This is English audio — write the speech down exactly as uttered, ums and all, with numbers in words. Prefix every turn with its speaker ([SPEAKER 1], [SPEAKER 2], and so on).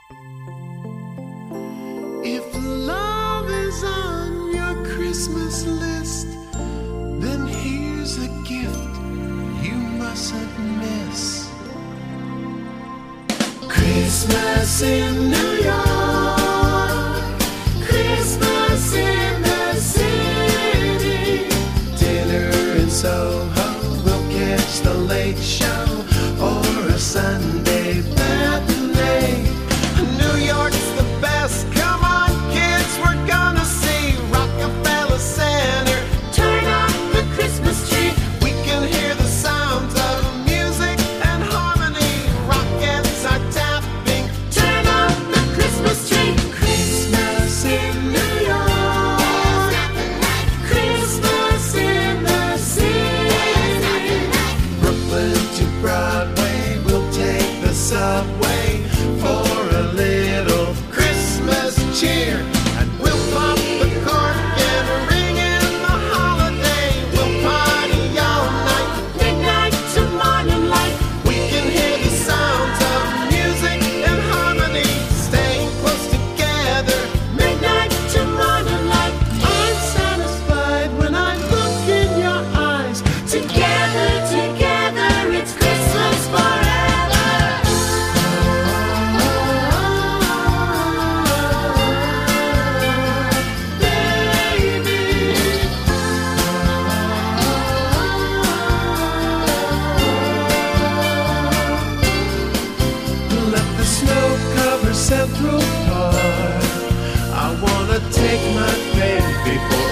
[SPEAKER 1] If love is on your Christmas list, then here's a gift you mustn't miss. Christmas in New York, Christmas in the city. Dinner in Soho, we'll catch the late show or a Sunday matinee. New York's the best, come on kids, we're gonna see Rockefeller Center. Turn up the Christmas tree, we can hear the sounds of music and harmony. Rockets are tapping, turn up the Christmas tree. Christmas in New York, Christmas in the city. Brooklyn to Broadway, we'll take the subway for a little Christmas cheer. And we'll pop the cork and ring in the holiday. We'll party all night, midnight to morning light. We can hear the sounds of music and harmony, staying close together, midnight to morning light. I'm satisfied when I look in your eyes. Together, together, it's Christmas forever. Baby. Let the snow cover Central Park. I wanna take my baby for